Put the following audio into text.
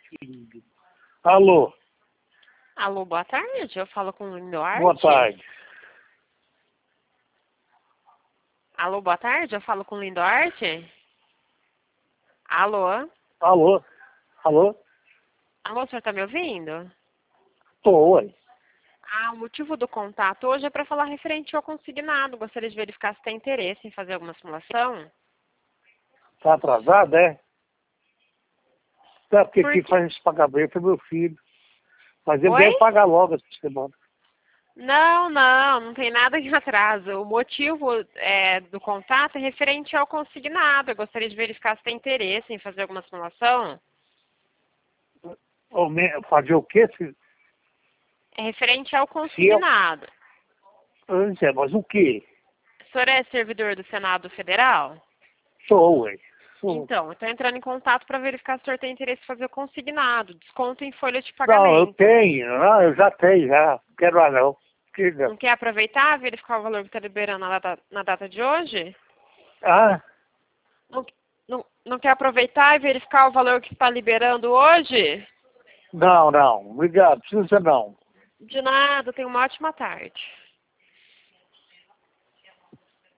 Alô, Alô, boa tarde. Eu falo com o Lindoarte. boa tarde. Alô, boa tarde. Eu falo com o Lindoarte. Alô? Alô, alô, Alô, o senhor tá me ouvindo? tô, ué. O motivo do contato hoje é para falar referente ao consignado. Gostaria de verificar se tem interesse em fazer alguma simulação. Tá atrasado, é? É porque Por quem quê? faz esse pagamento é meu filho. Mas ele Oi? deve pagar logo essa semana. Não tem nada em atraso. O motivo do contato é referente ao consignado. Eu gostaria de verificar se tem interesse em fazer alguma simulação. Fazer o quê? É referente ao Se eu... consignado. Mas o quê? O senhor é servidor do Senado Federal? Sou, ué. Sou. Então, eu estou entrando em contato para verificar se o senhor tem interesse em fazer o consignado, desconto em folha de Não, eu pagamento. tenho. Não, eu já tenho, já. Não quero mais não. Não. Não quer aproveitar, verificar o valor que está liberando na data de hoje? Ah, Não quer aproveitar e verificar o valor que está liberando hoje? não. Obrigado. Precisa não. De nada, tenha uma ótima tarde.